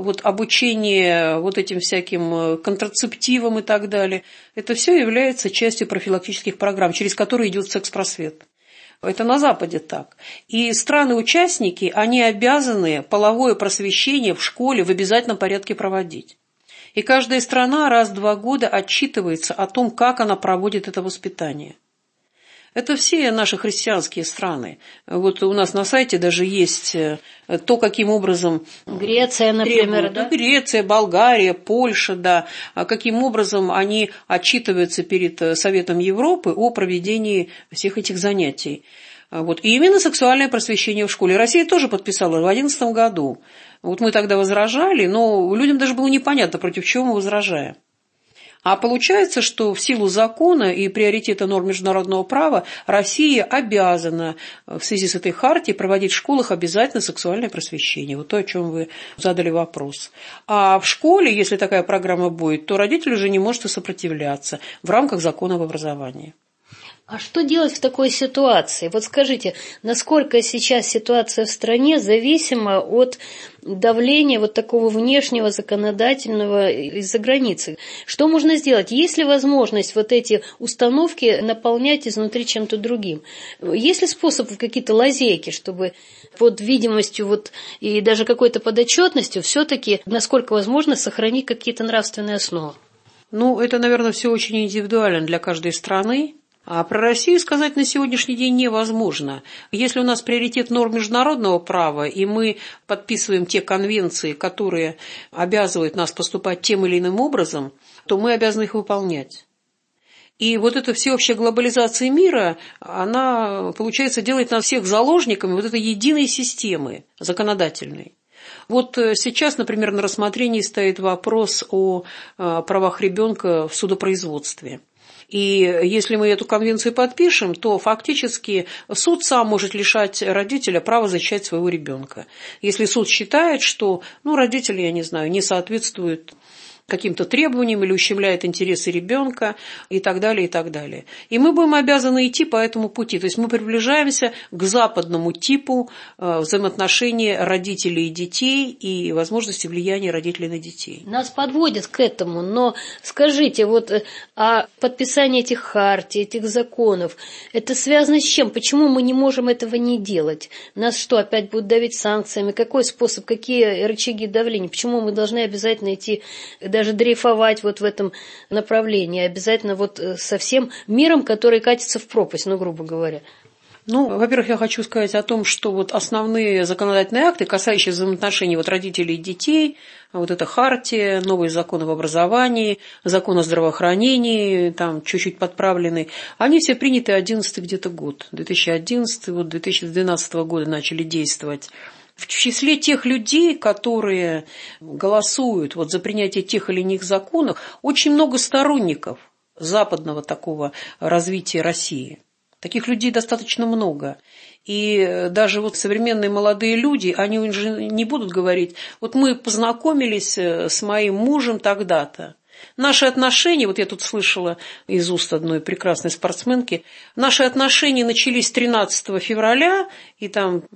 обучение этим всяким контрацептивам и так далее, это все является частью профилактических программ, через которые идет секс-просвет. Это на Западе так. И страны-участники, они обязаны половое просвещение в школе в обязательном порядке проводить. И каждая страна раз в 2 года отчитывается о том, как она проводит это воспитание. Это все наши христианские страны. У нас на сайте даже есть то, каким образом... Греция, например, да? Греция, Болгария, Польша, да. Каким образом они отчитываются перед Советом Европы о проведении всех этих занятий. И именно сексуальное просвещение в школе. Россия тоже подписала в 2011 году. Мы тогда возражали, но людям даже было непонятно, против чего мы возражаем. А получается, что в силу закона и приоритета норм международного права Россия обязана в связи с этой хартией проводить в школах обязательно сексуальное просвещение. То, о чем вы задали вопрос. А в школе, если такая программа будет, то родитель уже не может и сопротивляться в рамках закона об образовании. А что делать в такой ситуации? Вот скажите, насколько сейчас ситуация в стране зависима от давления вот такого внешнего законодательного из-за границы? Что можно сделать? Есть ли возможность вот эти установки наполнять изнутри чем-то другим? Есть ли способы, какие-то лазейки, чтобы под видимостью вот и даже какой-то подотчетностью все-таки, насколько возможно, сохранить какие-то нравственные основы? Ну, это, наверное, все очень индивидуально для каждой страны. А про Россию сказать на сегодняшний день невозможно. Если у нас приоритет норм международного права, и мы подписываем те конвенции, которые обязывают нас поступать тем или иным образом, то мы обязаны их выполнять. И вот эта всеобщая глобализация мира, она, получается, делает нас всех заложниками вот этой единой системы законодательной. Вот сейчас, например, на рассмотрении стоит вопрос о правах ребенка в судопроизводстве. И если мы эту конвенцию подпишем, то фактически суд сам может лишать родителя права защищать своего ребенка. Если суд считает, что родители, я не знаю, не соответствуют каким-то требованиям или ущемляет интересы ребенка и так далее, и так далее. И мы будем обязаны идти по этому пути. То есть мы приближаемся к западному типу взаимоотношений родителей и детей и возможности влияния родителей на детей. Нас подводят к этому, но скажите, вот подписание этих хартий, этих законов, это связано с чем? Почему мы не можем этого не делать? Нас что, опять будут давить санкциями? Какой способ, какие рычаги давления? Почему мы должны обязательно идти, даже дрейфовать вот в этом направлении, обязательно вот со всем миром, который катится в пропасть, грубо говоря? Во-первых, я хочу сказать о том, что вот основные законодательные акты, касающиеся взаимоотношений родителей и детей, вот эта хартия, новый закон об образовании, закон о здравоохранении, там чуть-чуть подправленный, они все приняты 2011 где-то год, 2011, 2012 года начали действовать. В числе тех людей, которые голосуют за принятие тех или иных законов, очень много сторонников западного такого развития России. Таких людей достаточно много. И даже современные молодые люди, они уже не будут говорить, мы познакомились с моим мужем тогда-то. Наши отношения, я тут слышала из уст одной прекрасной спортсменки, наши отношения начались 13 февраля, и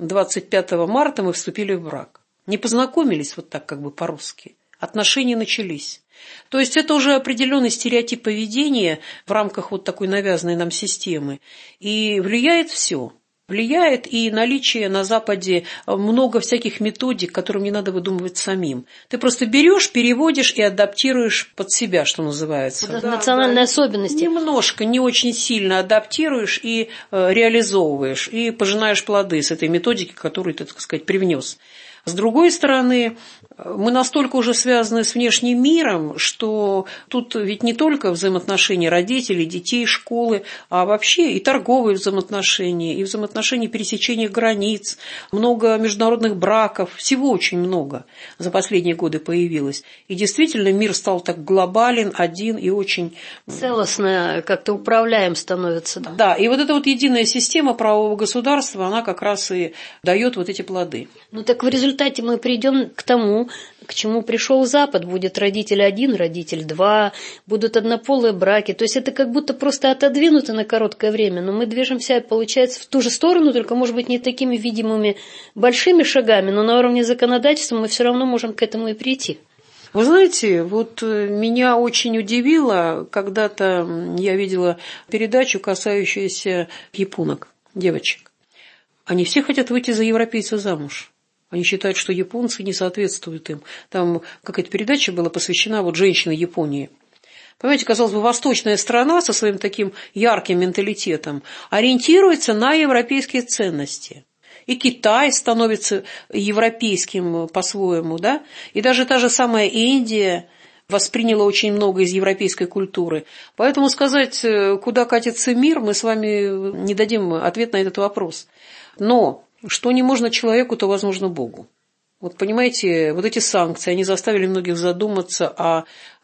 25 марта мы вступили в брак. Не познакомились так по-русски. Отношения начались. То есть это уже определенный стереотип поведения в рамках такой навязанной нам системы. И влияет все. Влияет и наличие на Западе много всяких методик, которым не надо выдумывать самим. Ты просто берешь, переводишь и адаптируешь под себя, что называется. Вот национальные особенности. Немножко, не очень сильно адаптируешь и реализовываешь, и пожинаешь плоды с этой методики, которую ты, привнес. С другой стороны, мы настолько уже связаны с внешним миром, что тут ведь не только взаимоотношения родителей, детей, школы, а вообще и торговые взаимоотношения, и взаимоотношения пересечения границ, много международных браков, всего очень много за последние годы появилось. И действительно мир стал так глобален, один и очень... Целостно как-то управляем становится. Да, и вот эта единая система правового государства, она как раз и дает эти плоды. Так в результате мы придем к тому, к чему пришел Запад. Будет родитель 1, родитель 2, будут однополые браки. То есть это как будто просто отодвинуто на короткое время, но мы движемся, получается, в ту же сторону, только, может быть, не такими видимыми большими шагами, но на уровне законодательства мы все равно можем к этому и прийти. Вы знаете, меня очень удивило, когда-то я видела передачу, касающуюся японок, девочек. Они все хотят выйти за европейца замуж. Они считают, что японцы не соответствуют им. Там какая-то передача была посвящена женщине Японии. Понимаете, казалось бы, восточная страна со своим таким ярким менталитетом ориентируется на европейские ценности. И Китай становится европейским по-своему, да? И даже та же самая Индия восприняла очень много из европейской культуры. Поэтому сказать, куда катится мир, мы с вами не дадим ответ на этот вопрос. Но что не можно человеку, то возможно Богу. Понимаете, эти санкции, они заставили многих задуматься о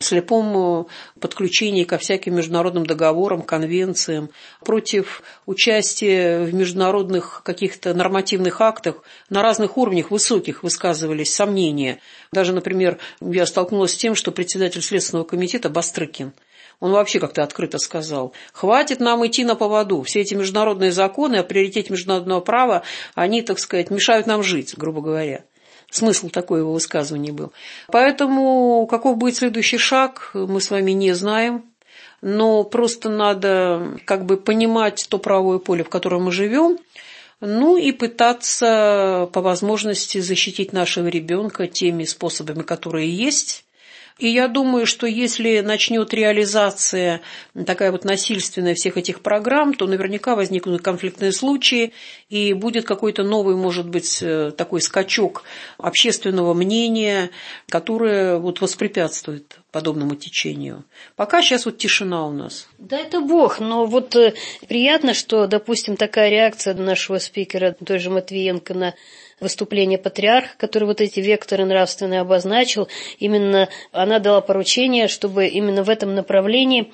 слепом подключении ко всяким международным договорам, конвенциям, против участия в международных каких-то нормативных актах на разных уровнях высоких высказывались сомнения. Даже, например, я столкнулась с тем, что председатель Следственного комитета Бастрыкин, Он вообще как-то открыто сказал: хватит нам идти на поводу. Все эти международные законы о приоритете международного права, они, так сказать, мешают нам жить, грубо говоря. Смысл такой его высказывания был. Поэтому каков будет следующий шаг, мы с вами не знаем. Но просто надо как бы понимать то правовое поле, в котором мы живем, ну и пытаться по возможности защитить нашего ребенка теми способами, которые есть. И я думаю, что если начнет реализация такая вот насильственная всех этих программ, то наверняка возникнут конфликтные случаи, и будет какой-то новый, может быть, такой скачок общественного мнения, которое вот воспрепятствует подобному течению. Пока сейчас вот тишина у нас. Да это Бог, но вот приятно, что, допустим, такая реакция нашего спикера, той же Матвиенко, на выступление патриарха, который вот эти векторы нравственные обозначил, именно она дала поручение, чтобы именно в этом направлении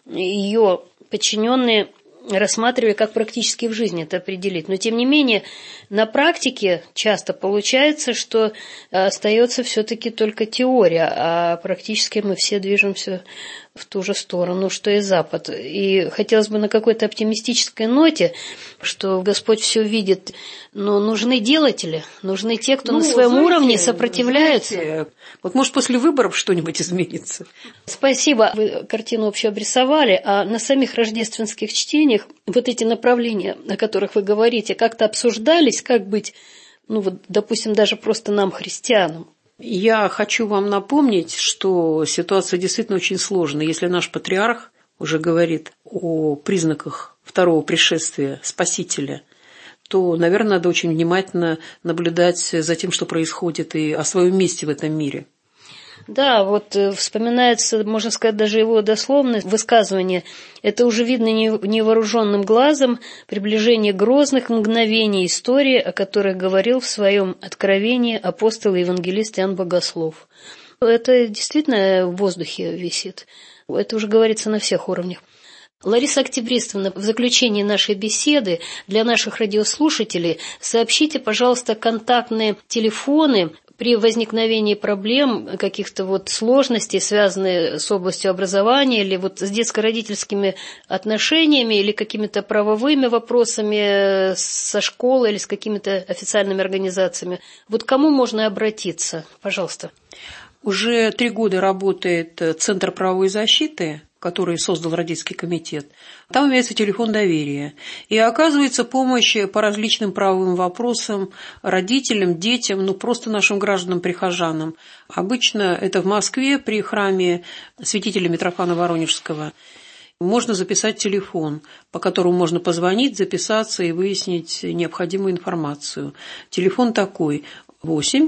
ее подчиненные рассматривали, как практически в жизни это определить. Но, тем не менее, на практике часто получается, что остается все-таки только теория, а практически мы все движемся в ту же сторону, что и Запад. И хотелось бы на какой-то оптимистической ноте, что Господь все видит, но нужны делатели, нужны те, кто на своем уровне сопротивляются. Вот может после выборов что-нибудь изменится. Спасибо. Вы картину общую обрисовали, а на самих рождественских чтениях вот эти направления, о которых вы говорите, как-то обсуждались, как быть, ну вот, допустим, даже просто нам, христианам? Я хочу вам напомнить, что ситуация действительно очень сложная. Если наш патриарх уже говорит о признаках второго пришествия Спасителя, то, наверное, надо очень внимательно наблюдать за тем, что происходит, и о своем месте в этом мире. Да, вот вспоминается, можно сказать, даже его дословное высказывание. Это уже видно невооруженным глазом, приближение грозных мгновений истории, о которых говорил в своем откровении апостол и евангелист Иоанн Богослов. Это действительно в воздухе висит. Это уже говорится на всех уровнях. Лариса Октябристовна, в заключении нашей беседы для наших радиослушателей сообщите, пожалуйста, контактные телефоны при возникновении проблем, каких-то вот сложностей, связанных с областью образования или вот с детско-родительскими отношениями или какими-то правовыми вопросами со школой или с какими-то официальными организациями. Вот к кому можно обратиться? Пожалуйста. Уже 3 года работает Центр правовой защиты, который создал Родительский комитет. Там имеется телефон доверия. И оказывается помощь по различным правовым вопросам родителям, детям, ну просто нашим гражданам-прихожанам. Обычно это в Москве при храме святителя Митрофана Воронежского. Можно записать телефон, по которому можно позвонить, записаться и выяснить необходимую информацию. Телефон такой: 8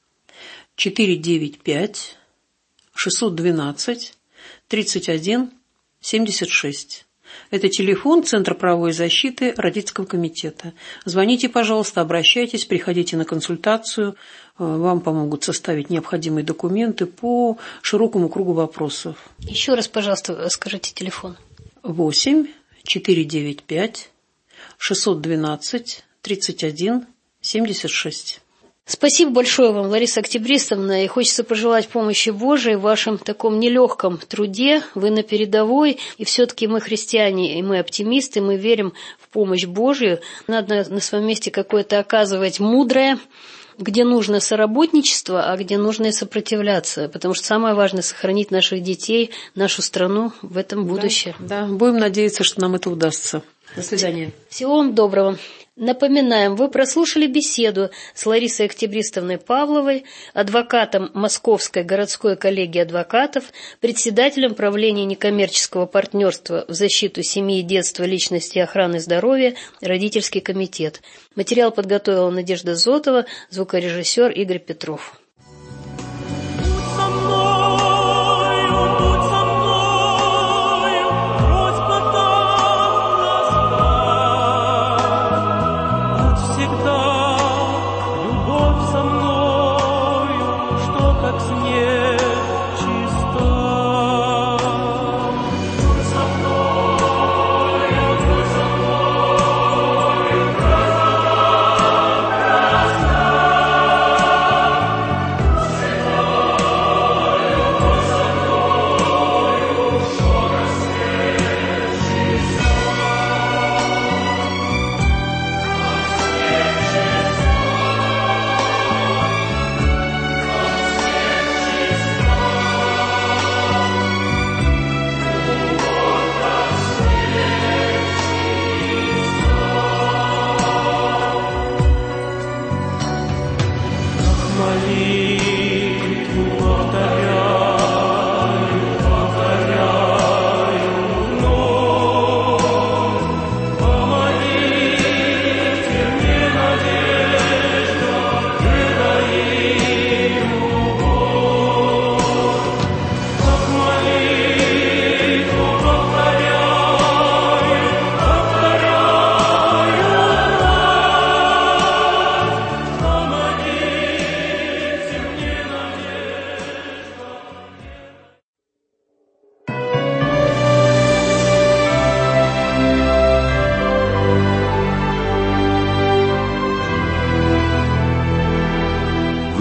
495 612 31 76. Это телефон Центра правовой защиты Родительского комитета. Звоните, пожалуйста, обращайтесь, приходите на консультацию. Вам помогут составить необходимые документы по широкому кругу вопросов. Еще раз, пожалуйста, скажите телефон. 8 495 612 31 76. Спасибо большое вам, Лариса Октябристовна, и хочется пожелать помощи Божией в вашем таком нелегком труде. Вы на передовой, и все-таки мы христиане, и мы оптимисты, мы верим в помощь Божию. Надо на своем месте какое-то оказывать мудрое, где нужно соработничество, а где нужно и сопротивляться, потому что самое важное — сохранить наших детей, нашу страну в этом будущее. Да, будем надеяться, что нам это удастся. До свидания. Всего вам доброго. Напоминаем, вы прослушали беседу с Ларисой Октябристовной Павловой, адвокатом Московской городской коллегии адвокатов, председателем правления некоммерческого партнерства в защиту семьи, детства, личности и охраны здоровья «Родительский комитет». Материал подготовила Надежда Зотова, звукорежиссер Игорь Петров.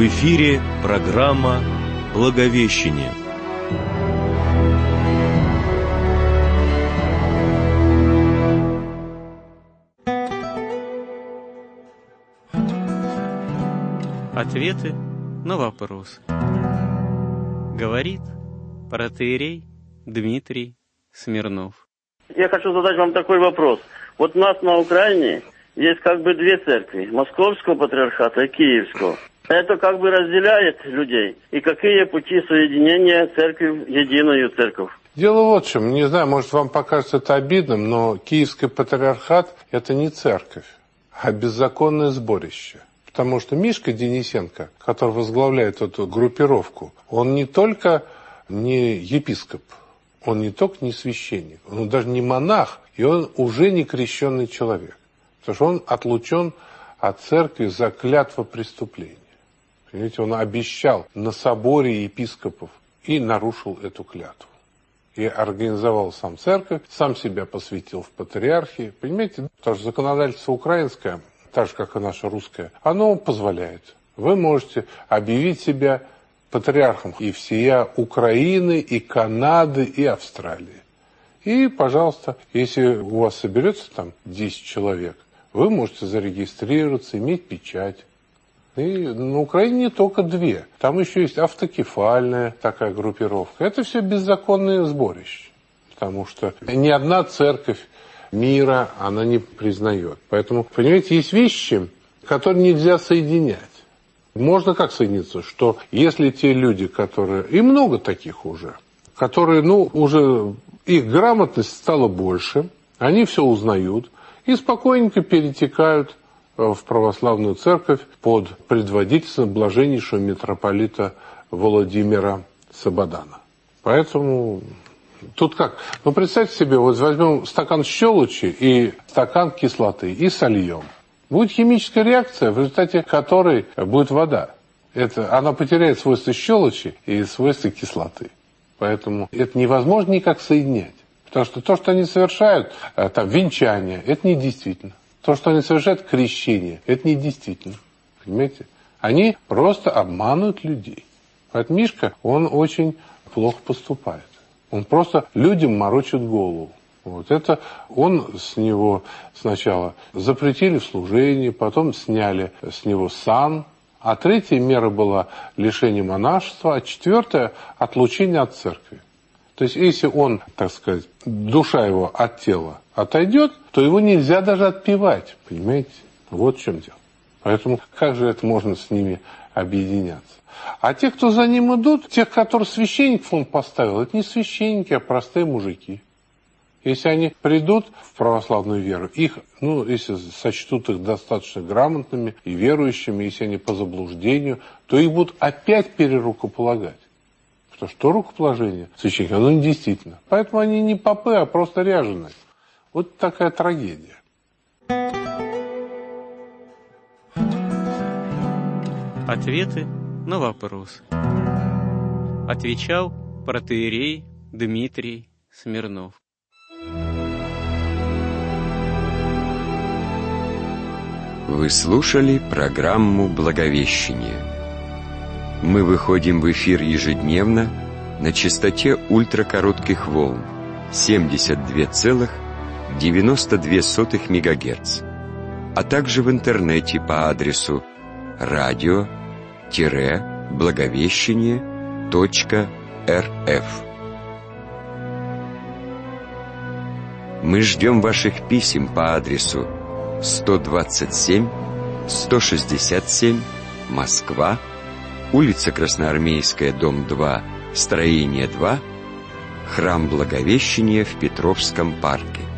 В эфире программа «Благовещение». Ответы на вопросы. Говорит протоиерей Дмитрий Смирнов. Я хочу задать вам такой вопрос. Вот у нас на Украине есть как бы две церкви. Московского патриархата и Киевского. Это как бы разделяет людей. И какие пути соединения церкви в единую церковь? Дело вот в чем. Не знаю, может, вам покажется это обидным, но Киевский патриархат – это не церковь, а беззаконное сборище. Потому что Мишка Денисенко, который возглавляет эту группировку, он не только не епископ, он не только не священник, он даже не монах, и он уже не крещенный человек. Потому что он отлучен от церкви за клятвопреступление. Понимаете, он обещал на соборе епископов и нарушил эту клятву. И организовал сам церковь, сам себя посвятил в патриархии. Понимаете, потому что законодательство украинское, так же, как и наше русское, оно позволяет. Вы можете объявить себя патриархом и всея Украины, и Канады, и Австралии. И, пожалуйста, если у вас соберется там 10 человек, вы можете зарегистрироваться, иметь печать. И на Украине не только две. Там еще есть автокефальная такая группировка. Это все беззаконные сборища. Потому что ни одна церковь мира она не признает. Поэтому, понимаете, есть вещи, которые нельзя соединять. Можно как соединиться? Что если те люди, которые... И много таких уже. Которые, уже их грамотность стала больше. Они все узнают. И спокойненько перетекают в православную церковь под предводительством блаженнейшего митрополита Владимира Сабадана. Поэтому тут как? Представьте себе, вот возьмем стакан щелочи и стакан кислоты и сольем. Будет химическая реакция, в результате которой будет вода. Она потеряет свойства щелочи и свойства кислоты. Поэтому это невозможно никак соединять. Потому что то, что они совершают, там, венчание, это не действительно. То, что они совершают крещение, это не действительно. Понимаете? Они просто обманывают людей. Поэтому Мишка, он очень плохо поступает. Он просто людям морочит голову. Вот это он с него сначала запретили в служении, потом сняли с него сан. А третья мера была лишение монашества, а четвертая – отлучение от церкви. То есть, если он, так сказать, душа его от тела отойдет, то его нельзя даже отпевать, понимаете? Вот в чем дело. Поэтому как же это можно с ними объединяться? А те, кто за ним идут, тех, которых священников он поставил, это не священники, а простые мужики. Если они придут в православную веру, их, если сочтут их достаточно грамотными и верующими, если они по заблуждению, то их будут опять перерукополагать. Потому что рукоположение священника, оно не действительно. Поэтому они не попы, а просто ряженые. Вот такая трагедия. Ответы на вопросы. Отвечал протоиерей Дмитрий Смирнов. Вы слушали программу «Благовещение». Мы выходим в эфир ежедневно на частоте ультракоротких волн 72,92 МГц, а также в интернете по адресу radio-благовещение.рф. Мы ждем ваших писем по адресу 127 167 Москва, улица Красноармейская, дом 2, строение 2, храм Благовещения в Петровском парке.